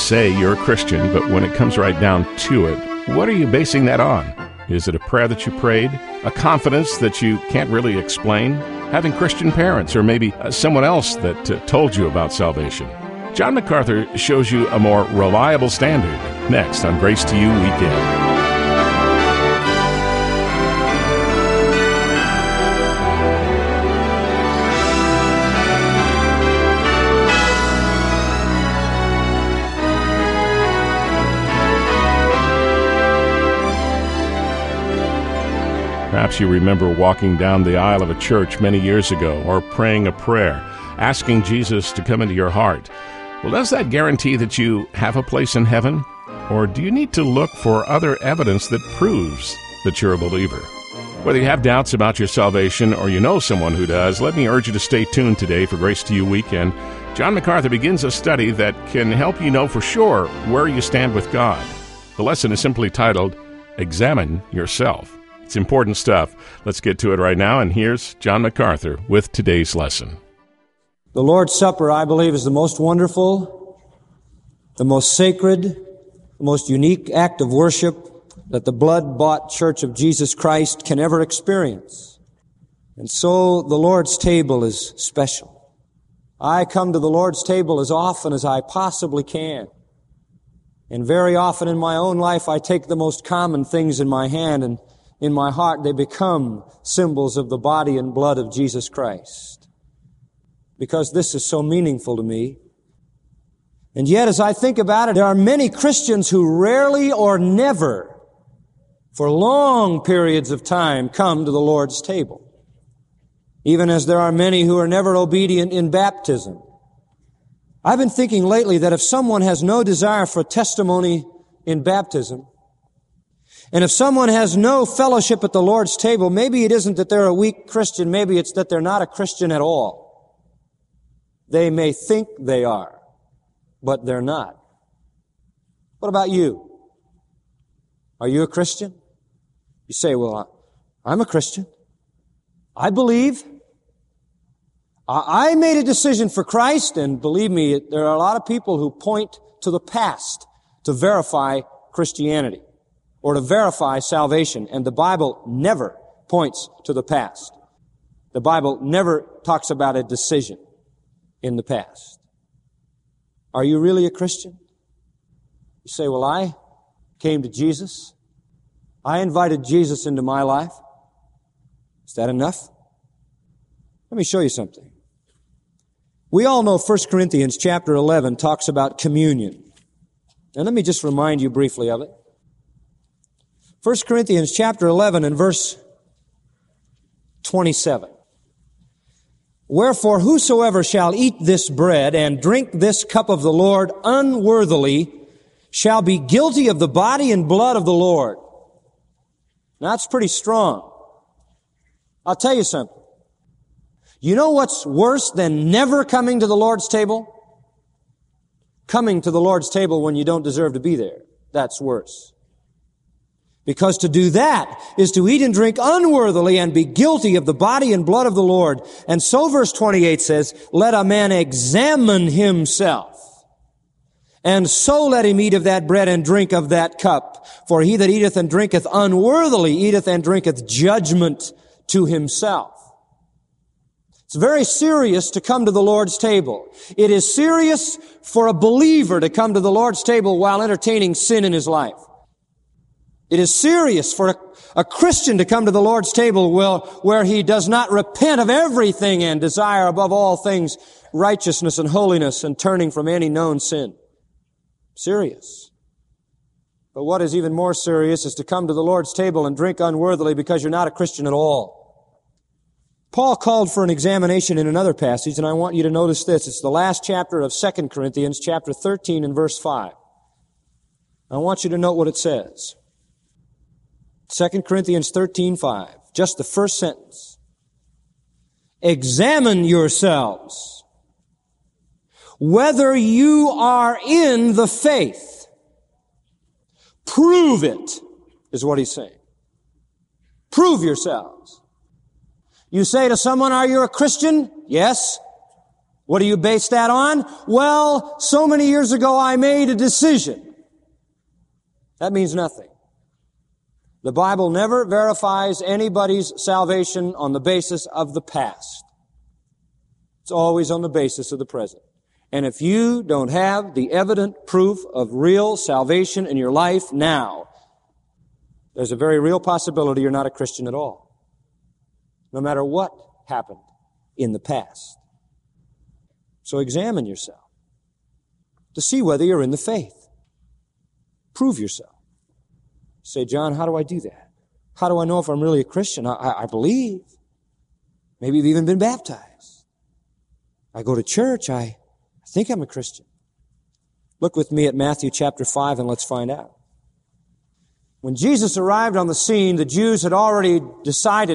say you're a Christian, but when it comes right down to it, what are you basing that on? Is it a prayer that you prayed? A confidence that you can't really explain? Having Christian parents, or maybe someone else that told you about salvation? John MacArthur shows you a more reliable standard next on Grace to You Weekend. Perhaps you remember walking down the aisle of a church many years ago, or praying a prayer, asking Jesus to come into your heart. Well, does that guarantee that you have a place in heaven? Or do you need to look for other evidence that proves that you're a believer? Whether you have doubts about your salvation or you know someone who does, let me urge you to stay tuned today for Grace to You Weekend. John MacArthur begins a study that can help you know for sure where you stand with God. The lesson is simply titled, Examine Yourself. It's important stuff. Let's get to it right now, and here's John MacArthur with today's lesson. The Lord's Supper, I believe, is the most wonderful, the most sacred, the most unique act of worship that the blood-bought Church of Jesus Christ can ever experience. And so the Lord's table is special. I come to the Lord's table as often as I possibly can. And very often in my own life, I take the most common things in my hand, and in my heart, they become symbols of the body and blood of Jesus Christ. Because this is so meaningful to me. And yet, as I think about it, there are many Christians who rarely or never, for long periods of time, come to the Lord's table. Even as there are many who are never obedient in baptism. I've been thinking lately that if someone has no desire for testimony in baptism, and if someone has no fellowship at the Lord's table, maybe it isn't that they're a weak Christian, maybe it's that they're not a Christian at all. They may think they are, but they're not. What about you? Are you a Christian? You say, well, I'm a Christian. I believe. I made a decision for Christ, and believe me, there are a lot of people who point to the past to verify Christianity, or to verify salvation. And the Bible never points to the past. The Bible never talks about a decision in the past. Are you really a Christian? You say, well, I came to Jesus. I invited Jesus into my life. Is that enough? Let me show you something. We all know 1 Corinthians chapter 11 talks about communion. And let me just remind you briefly of it. 1 Corinthians chapter 11 and verse 27. Wherefore whosoever shall eat this bread and drink this cup of the Lord unworthily shall be guilty of the body and blood of the Lord. Now that's pretty strong. I'll tell you something. You know what's worse than never coming to the Lord's table? Coming to the Lord's table when you don't deserve to be there. That's worse. Because to do that is to eat and drink unworthily and be guilty of the body and blood of the Lord. And so verse 28 says, let a man examine himself. And so let him eat of that bread and drink of that cup. For he that eateth and drinketh unworthily eateth and drinketh judgment to himself. It's very serious to come to the Lord's table. It is serious for a believer to come to the Lord's table while entertaining sin in his life. It is serious for a Christian to come to the Lord's table where he does not repent of everything and desire above all things righteousness and holiness and turning from any known sin. Serious. But what is even more serious is to come to the Lord's table and drink unworthily because you're not a Christian at all. Paul called for an examination in another passage, and I want you to notice this. It's the last chapter of 2 Corinthians, chapter 13 and verse 5. I want you to note what it says. 2 Corinthians 13:5, just the first sentence. Examine yourselves whether you are in the faith. Prove it, is what he's saying. Prove yourselves. You say to someone, are you a Christian? Yes. What do you base that on? Well, so many years ago I made a decision. That means nothing. The Bible never verifies anybody's salvation on the basis of the past. It's always on the basis of the present. And if you don't have the evident proof of real salvation in your life now, there's a very real possibility you're not a Christian at all, no matter what happened in the past. So examine yourself to see whether you're in the faith. Prove yourself. Say, John, how do I do that? How do I know if I'm really a Christian? I believe. Maybe you've even been baptized. I go to church. I think I'm a Christian. Look with me at Matthew chapter 5 and let's find out. When Jesus arrived on the scene, the Jews had already decided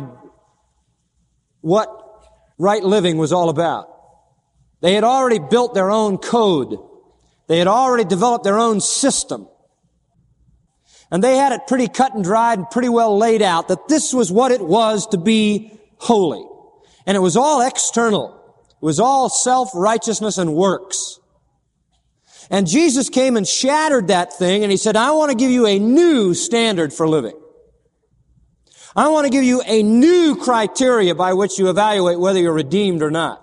what right living was all about. They had already built their own code. They had already developed their own system. And they had it pretty cut and dried and pretty well laid out that this was what it was to be holy. And it was all external. It was all self-righteousness and works. And Jesus came and shattered that thing and He said, I want to give you a new standard for living. I want to give you a new criteria by which you evaluate whether you're redeemed or not.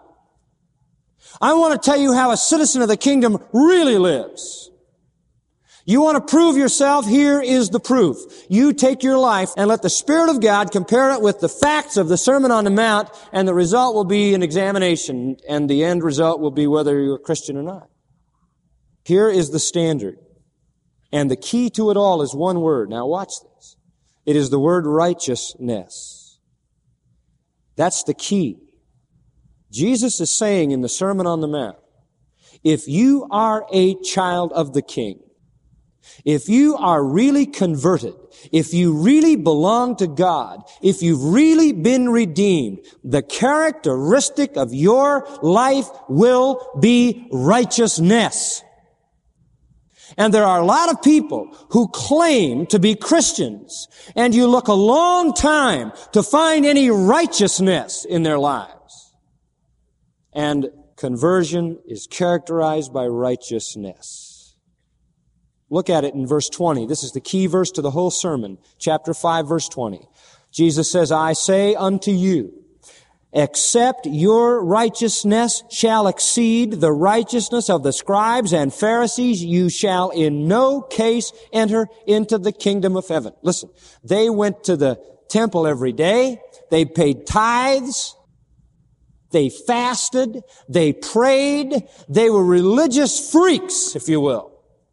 I want to tell you how a citizen of the kingdom really lives. You want to prove yourself? Here is the proof. You take your life and let the Spirit of God compare it with the facts of the Sermon on the Mount, and the result will be an examination, and the end result will be whether you're a Christian or not. Here is the standard. And the key to it all is one word. Now watch this. It is the word righteousness. That's the key. Jesus is saying in the Sermon on the Mount, if you are a child of the King, if you are really converted, if you really belong to God, if you've really been redeemed, the characteristic of your life will be righteousness. And there are a lot of people who claim to be Christians, and you look a long time to find any righteousness in their lives. And conversion is characterized by righteousness. Look at it in verse 20. This is the key verse to the whole sermon. Chapter 5, verse 20. Jesus says, I say unto you, except your righteousness shall exceed the righteousness of the scribes and Pharisees, you shall in no case enter into the kingdom of heaven. Listen, they went to the temple every day. They paid tithes. They fasted. They prayed. They were religious freaks, if you will.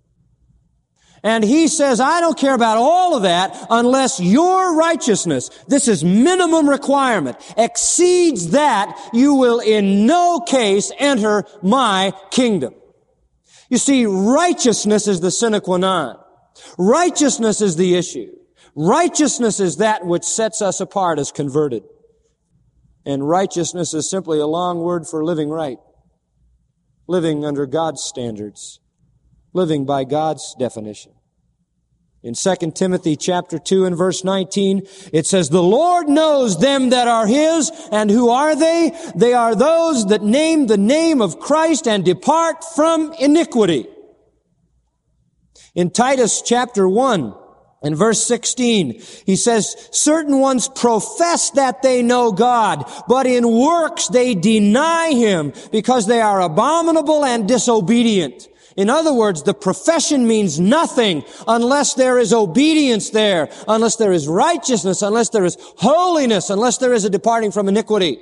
And He says, I don't care about all of that unless your righteousness, this is minimum requirement, exceeds that, you will in no case enter my kingdom. You see, righteousness is the sine qua non. Righteousness is the issue. Righteousness is that which sets us apart as converted. And righteousness is simply a long word for living right. Living under God's standards. Living by God's definition. In 2 Timothy chapter 2 and verse 19, it says, the Lord knows them that are His, and who are they? They are those that name the name of Christ and depart from iniquity. In Titus chapter 1 and verse 16, he says, certain ones profess that they know God, but in works they deny Him because they are abominable and disobedient. In other words, the profession means nothing unless there is obedience there, unless there is righteousness, unless there is holiness, unless there is a departing from iniquity.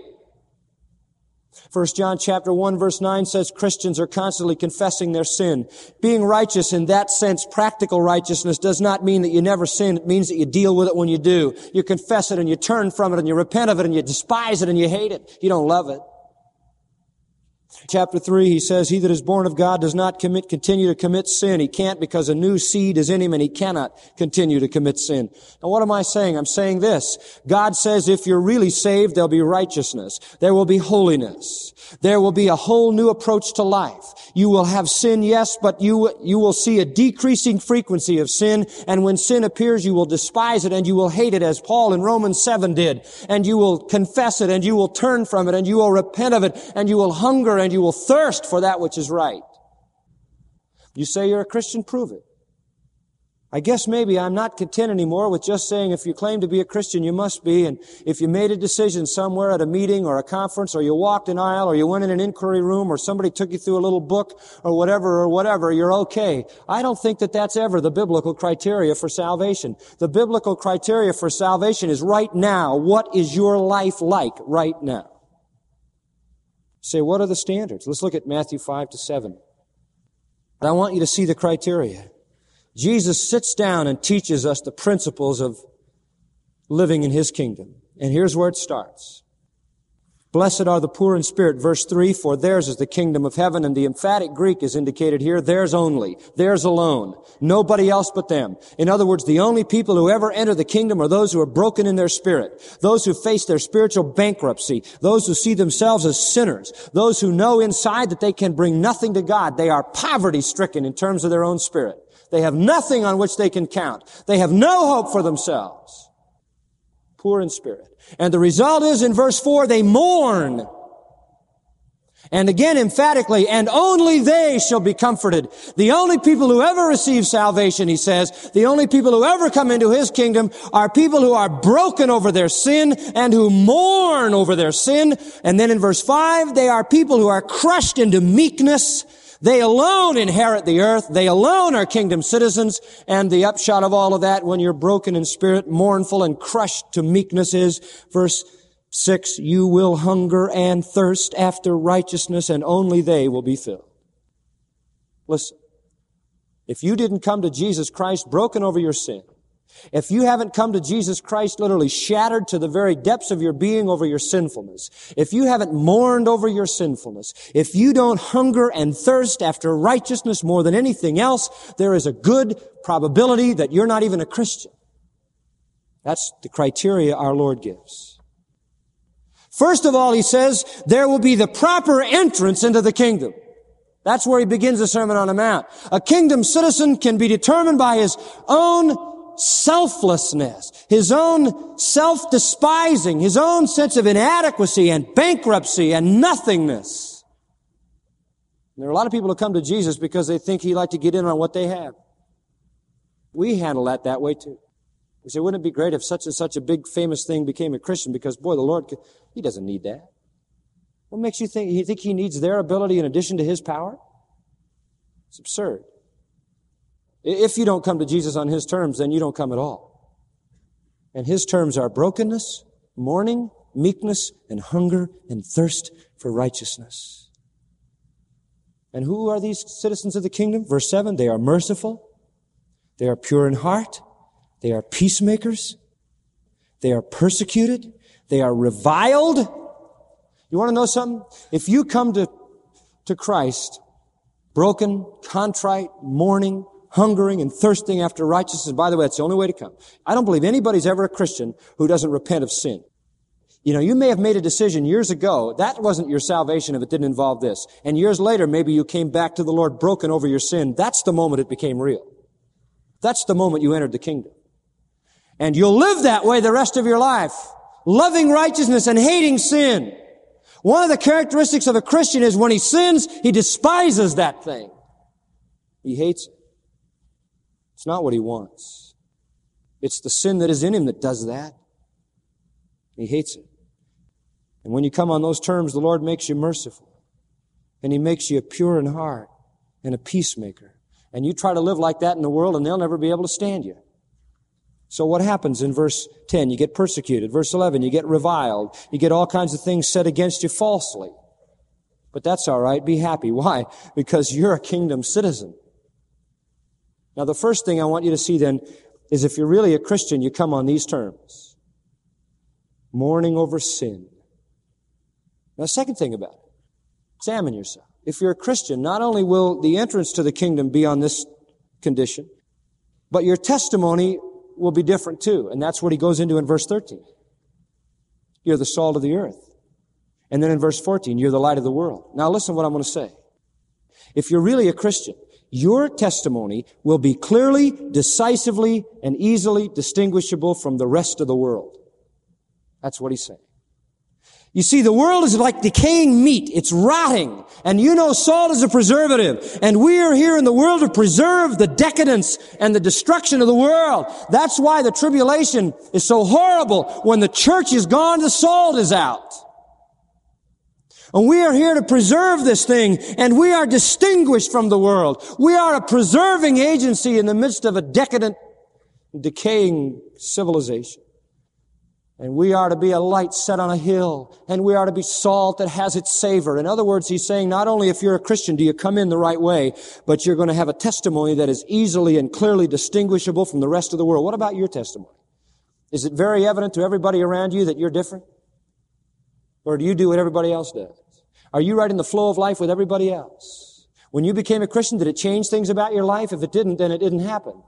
1 John chapter 1 verse 9 says Christians are constantly confessing their sin. Being righteous in that sense, practical righteousness, does not mean that you never sin. It means that you deal with it when you do. You confess it and you turn from it and you repent of it and you despise it and you hate it. You don't love it. Chapter 3, he says, he that is born of God does not continue to commit sin. He can't because a new seed is in him and he cannot continue to commit sin. Now what am I saying? I'm saying this. God says if you're really saved, there'll be righteousness. There will be holiness. There will be a whole new approach to life. You will have sin, yes, but you will see a decreasing frequency of sin. And when sin appears, you will despise it and you will hate it, as Paul in Romans 7 did. And you will confess it and you will turn from it and you will repent of it and you will hunger hunger and you will thirst for that which is right. You say you're a Christian, prove it. I guess maybe I'm not content anymore with just saying if you claim to be a Christian, you must be. And if you made a decision somewhere at a meeting or a conference, or you walked an aisle, or you went in an inquiry room, or somebody took you through a little book or whatever, you're okay. I don't think that that's ever the biblical criteria for salvation. The biblical criteria for salvation is right now. What is your life like right now? Say, what are the standards? Let's look at Matthew 5-7. I want you to see the criteria. Jesus sits down and teaches us the principles of living in His kingdom. And here's where it starts. Blessed are the poor in spirit, verse 3, for theirs is the kingdom of heaven. And the emphatic Greek is indicated here, theirs only, theirs alone, nobody else but them. In other words, the only people who ever enter the kingdom are those who are broken in their spirit, those who face their spiritual bankruptcy, those who see themselves as sinners, those who know inside that they can bring nothing to God. They are poverty-stricken in terms of their own spirit. They have nothing on which they can count. They have no hope for themselves. Poor in spirit. And the result is, in verse 4, they mourn. And again, emphatically, and only they shall be comforted. The only people who ever receive salvation, he says, the only people who ever come into His kingdom are people who are broken over their sin and who mourn over their sin. And then in verse 5, they are people who are crushed into meekness. They alone inherit the earth. They alone are kingdom citizens. And the upshot of all of that, when you're broken in spirit, mournful and crushed to meekness, is verse 6, you will hunger and thirst after righteousness, and only they will be filled. Listen, if you didn't come to Jesus Christ broken over your sin, if you haven't come to Jesus Christ literally shattered to the very depths of your being over your sinfulness, if you haven't mourned over your sinfulness, if you don't hunger and thirst after righteousness more than anything else, there is a good probability that you're not even a Christian. That's the criteria our Lord gives. First of all, He says, there will be the proper entrance into the kingdom. That's where He begins the Sermon on the Mount. A kingdom citizen can be determined by his own selflessness, his own self-despising, his own sense of inadequacy and bankruptcy and nothingness. And there are a lot of people who come to Jesus because they think He'd like to get in on what they have. We handle that way too. We say, wouldn't it be great if such and such a big famous thing became a Christian, because boy, the Lord, He doesn't need that. What makes you think He needs their ability in addition to His power? It's absurd. If you don't come to Jesus on His terms, then you don't come at all. And His terms are brokenness, mourning, meekness, and hunger and thirst for righteousness. And who are these citizens of the kingdom? Verse 7, they are merciful. They are pure in heart. They are peacemakers. They are persecuted. They are reviled. You want to know something? If you come to Christ broken, contrite, mourning, hungering and thirsting after righteousness. By the way, that's the only way to come. I don't believe anybody's ever a Christian who doesn't repent of sin. You know, you may have made a decision years ago. That wasn't your salvation if it didn't involve this. And years later, maybe you came back to the Lord broken over your sin. That's the moment it became real. That's the moment you entered the kingdom. And you'll live that way the rest of your life, loving righteousness and hating sin. One of the characteristics of a Christian is when he sins, he despises that thing. He hates it. It's not what he wants. It's the sin that is in him that does that. He hates it. And when you come on those terms, the Lord makes you merciful. And He makes you pure in heart and a peacemaker. And you try to live like that in the world and they'll never be able to stand you. So what happens in verse 10? You get persecuted. Verse 11, you get reviled. You get all kinds of things said against you falsely. But that's all right. Be happy. Why? Because you're a kingdom citizen. Now, the first thing I want you to see then is if you're really a Christian, you come on these terms. Mourning over sin. Now, the second thing about it, examine yourself. If you're a Christian, not only will the entrance to the kingdom be on this condition, but your testimony will be different too. And that's what he goes into in verse 13. You're the salt of the earth. And then in verse 14, you're the light of the world. Now listen to what I'm going to say. If you're really a Christian, your testimony will be clearly, decisively, and easily distinguishable from the rest of the world. That's what he's saying. You see, the world is like decaying meat. It's rotting. And you know salt is a preservative. And we are here in the world to preserve the decadence and the destruction of the world. That's why the tribulation is so horrible. When the church is gone, the salt is out. And we are here to preserve this thing, and we are distinguished from the world. We are a preserving agency in the midst of a decadent, decaying civilization. And we are to be a light set on a hill, and we are to be salt that has its savor. In other words, he's saying not only if you're a Christian do you come in the right way, but you're going to have a testimony that is easily and clearly distinguishable from the rest of the world. What about your testimony? Is it very evident to everybody around you that you're different? Or do you do what everybody else does? Are you right in the flow of life with everybody else? When you became a Christian, did it change things about your life? If it didn't, then it didn't happen.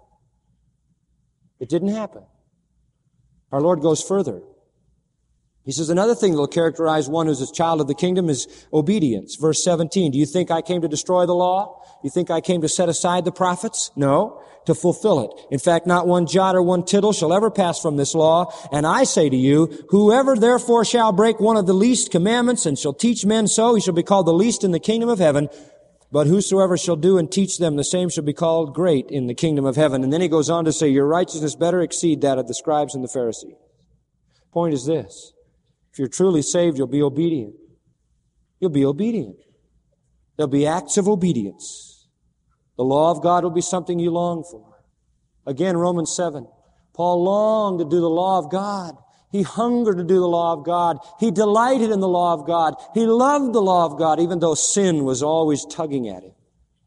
It didn't happen. Our Lord goes further. He says another thing that will characterize one who's a child of the kingdom is obedience. Verse 17, do you think I came to destroy the law? Do you think I came to set aside the prophets? No, to fulfill it. In fact, not one jot or one tittle shall ever pass from this law. And I say to you, whoever therefore shall break one of the least commandments and shall teach men so, he shall be called the least in the kingdom of heaven. But whosoever shall do and teach them, the same shall be called great in the kingdom of heaven. And then he goes on to say, your righteousness better exceed that of the scribes and the Pharisees. Point is this. If you're truly saved, you'll be obedient. You'll be obedient. There'll be acts of obedience. The law of God will be something you long for. Again, Romans 7. Paul longed to do the law of God. He hungered to do the law of God. He delighted in the law of God. He loved the law of God, even though sin was always tugging at him.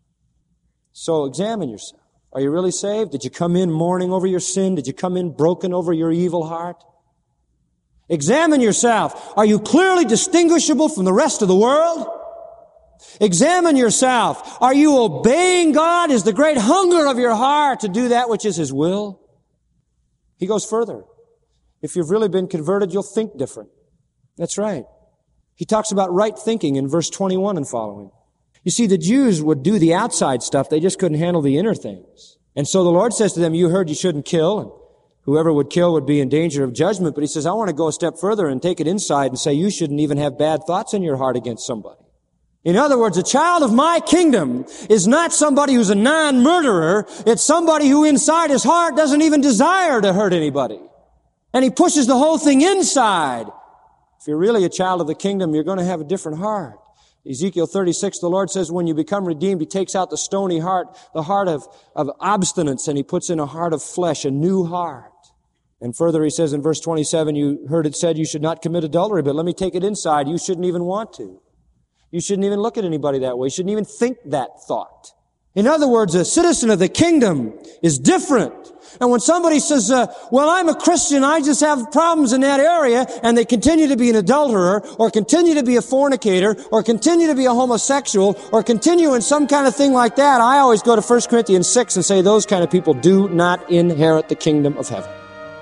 So examine yourself. Are you really saved? Did you come in mourning over your sin? Did you come in broken over your evil heart? Examine yourself. Are you clearly distinguishable from the rest of the world? Examine yourself. Are you obeying God? Is the great hunger of your heart to do that which is His will? He goes further. If you've really been converted, you'll think different. That's right. He talks about right thinking in verse 21 and following. You see, the Jews would do the outside stuff. They just couldn't handle the inner things. And so the Lord says to them, you heard you shouldn't kill, and whoever would kill would be in danger of judgment. But He says, I want to go a step further and take it inside and say you shouldn't even have bad thoughts in your heart against somebody. In other words, a child of my kingdom is not somebody who's a non-murderer. It's somebody who inside his heart doesn't even desire to hurt anybody. And he pushes the whole thing inside. If you're really a child of the kingdom, you're going to have a different heart. Ezekiel 36, the Lord says, when you become redeemed, He takes out the stony heart, the heart of obstinance, and He puts in a heart of flesh, a new heart. And further, He says in verse 27, you heard it said you should not commit adultery, but let me take it inside. You shouldn't even want to. You shouldn't even look at anybody that way. You shouldn't even think that thought. In other words, a citizen of the kingdom is different. And when somebody says, well, I'm a Christian, I just have problems in that area, and they continue to be an adulterer, or continue to be a fornicator, or continue to be a homosexual, or continue in some kind of thing like that, I always go to 1 Corinthians 6 and say those kind of people do not inherit the kingdom of heaven.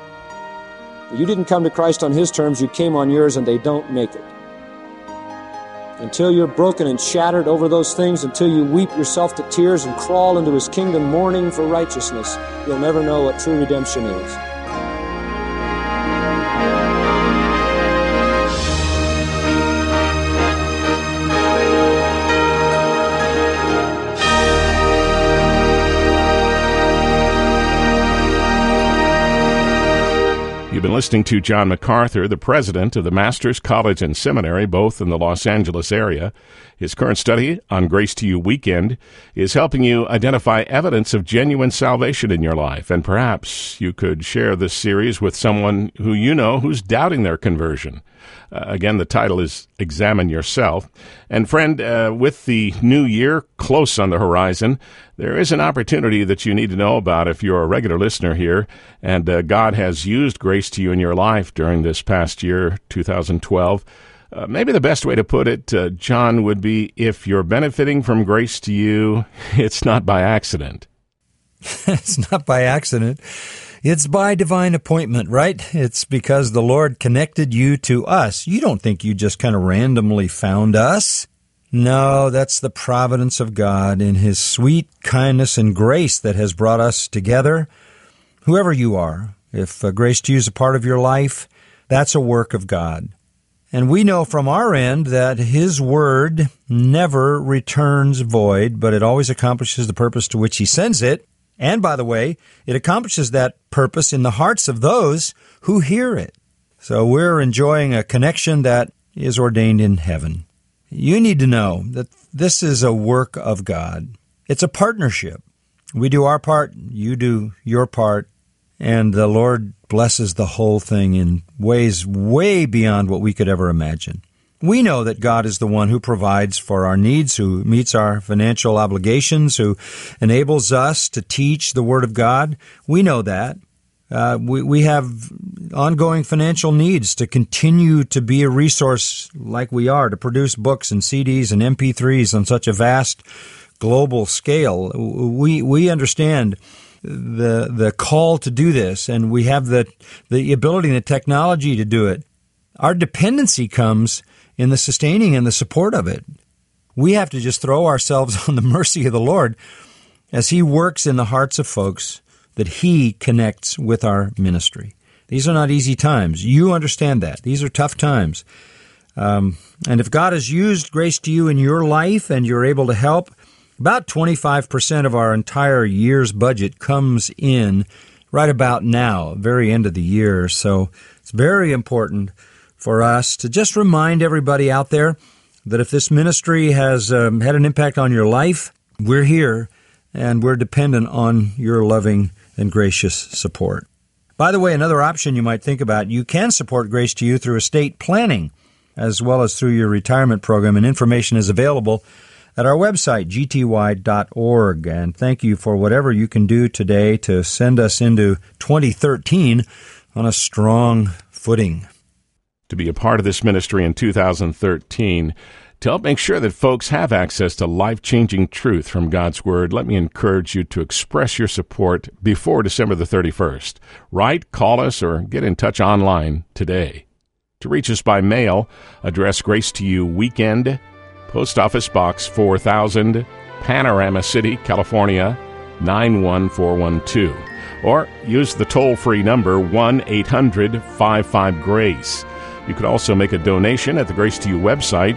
You didn't come to Christ on His terms, you came on yours, and they don't make it. Until you're broken and shattered over those things, until you weep yourself to tears and crawl into His kingdom mourning for righteousness, you'll never know what true redemption is. You've been listening to John MacArthur, the president of the Masters College and Seminary, both in the Los Angeles area. His current study on Grace to You Weekend is helping you identify evidence of genuine salvation in your life. And perhaps you could share this series with someone who you know who's doubting their conversion. Again, the title is Examine Yourself. And friend, with the new year close on the horizon, there is an opportunity that you need to know about if you're a regular listener here, and God has used Grace to You in your life during this past year, 2012. Maybe the best way to put it, John, would be if you're benefiting from Grace to You, it's not by accident. It's not by accident. It's by divine appointment, right? It's because the Lord connected you to us. You don't think you just kind of randomly found us. No, that's the providence of God in His sweet kindness and grace that has brought us together. Whoever you are, if Grace to You is a part of your life, that's a work of God. And we know from our end that His Word never returns void, but it always accomplishes the purpose to which He sends it. And, by the way, it accomplishes that purpose in the hearts of those who hear it. So we're enjoying a connection that is ordained in heaven. You need to know that this is a work of God. It's a partnership. We do our part, you do your part, and the Lord blesses the whole thing in ways way beyond what we could ever imagine. We know that God is the one who provides for our needs, who meets our financial obligations, who enables us to teach the Word of God. We know that. We have ongoing financial needs to continue to be a resource like we are, to produce books and CDs and MP3s on such a vast global scale. We understand the call to do this, and we have the ability and the technology to do it. Our dependency comes in the sustaining and the support of it. We have to just throw ourselves on the mercy of the Lord as He works in the hearts of folks that He connects with our ministry. These are not easy times. You understand that. These are tough times. And if God has used Grace to You in your life and you're able to help, about 25% of our entire year's budget comes in right about now, very end of the year. So it's very important for us to just remind everybody out there that if this ministry has had an impact on your life, we're here and we're dependent on your loving and gracious support. By the way, another option you might think about, you can support Grace to You through estate planning as well as through your retirement program, and information is available at our website, gty.org. And thank you for whatever you can do today to send us into 2013 on a strong footing. To be a part of this ministry in 2013, to help make sure that folks have access to life-changing truth from God's Word, let me encourage you to express your support before December the 31st. Write, call us, or get in touch online today. To reach us by mail, address Grace to You Weekend, Post Office Box 4000, Panorama City, California, 91412. Or use the toll-free number 1-800-55-GRACE. You could also make a donation at the Grace to You website,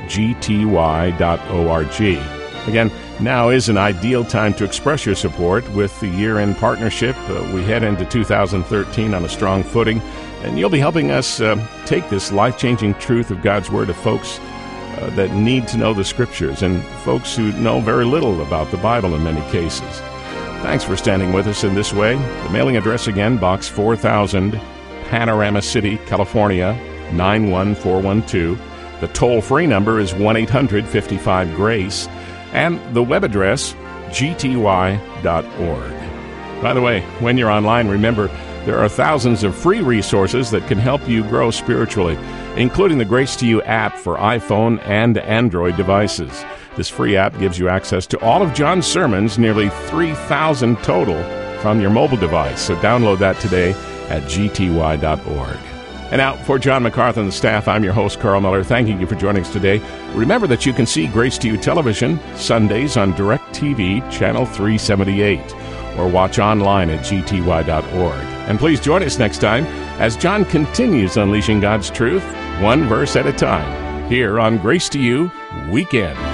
gty.org. Again, now is an ideal time to express your support. With the year-end partnership, we head into 2013 on a strong footing, and you'll be helping us take this life-changing truth of God's Word to folks that need to know the Scriptures, and folks who know very little about the Bible in many cases. Thanks for standing with us in this way. The mailing address again, Box 4000, Panorama City, California, 91412. The toll-free number is 1-800-55-GRACE, and the web address, gty.org. By the way, when you're online, remember, there are thousands of free resources that can help you grow spiritually, including the Grace to You app for iPhone and Android devices. This free app gives you access to all of John's sermons, nearly 3,000 total, from your mobile device. So download that today at gty.org. And now, for John MacArthur and the staff, I'm your host, Carl Miller, thanking you for joining us today. Remember that you can see Grace to You television Sundays on DirecTV, Channel 378, or watch online at gty.org. And please join us next time as John continues unleashing God's truth, one verse at a time, here on Grace to You Weekend.